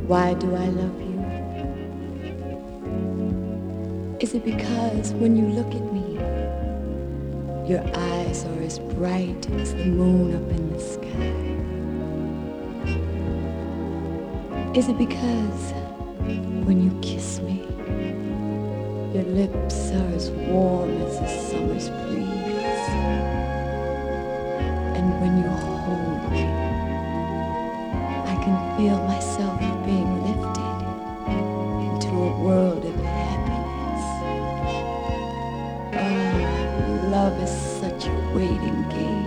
Why do I love you? Is it because when you look at me, your eyes are as bright as the moon up in the sky? Is it because when you kiss me, your lips are as warm as a summer's breeze? And when you hold me, I can feel myself being lifted into a world of happiness. Oh, love is such a waiting game.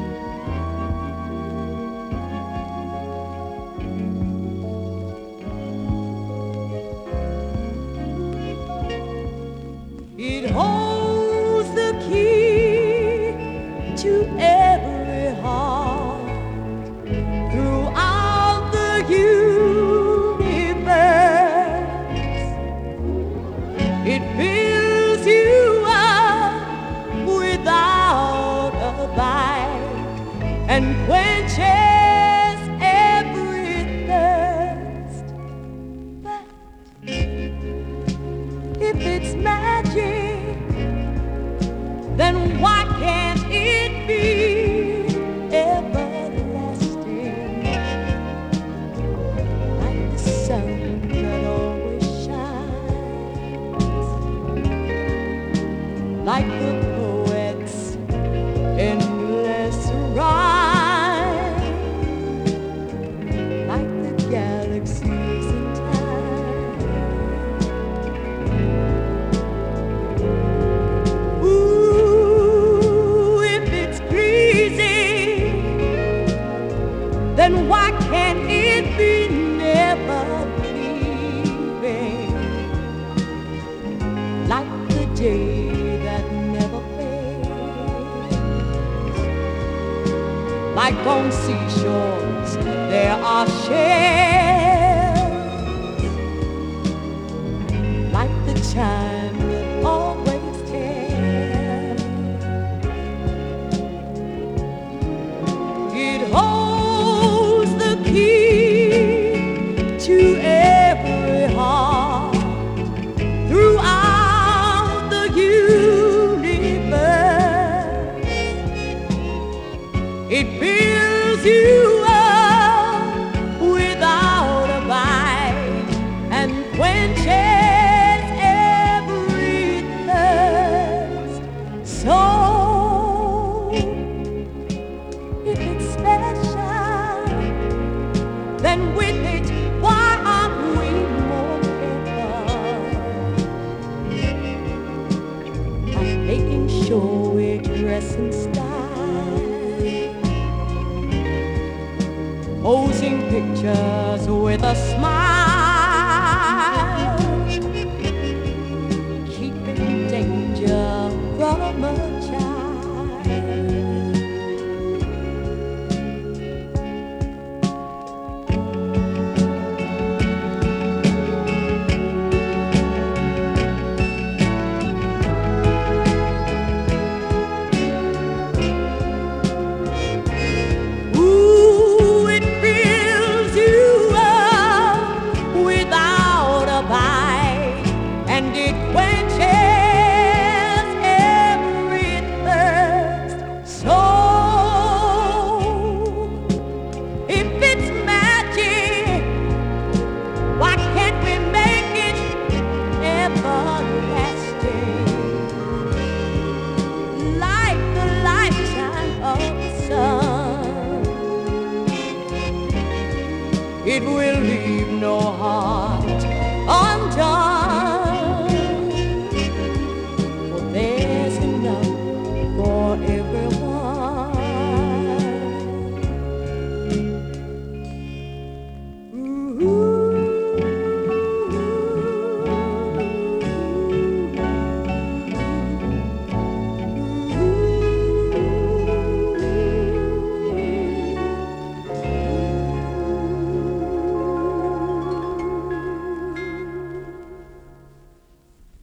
It holds the key to every heart throughout the universe. It fills you up without a bite and quenches every thirst. But if it's magic, then why can't it be everlasting? Like the sun that always shines, like the poet's endless rhyme, like the galaxies in time. Ooh, if it's breezy, then why can't it be never leaving? Like the day that never fades, like on seashores there are shells, like the chime that always tells. It holds the key to every heart throughout the universe. It fills you up without a bite and quenches every thirst. So if it's special, then with it, why aren't we more careful? Like making sure we dress in style, posing pictures with a smile, keeping danger from a child. Ooh, it fills you up without a bite, and it quenches every thirst. So if it's magic, why can't we make it everlasting? Like the lifetime of the sun, it will leave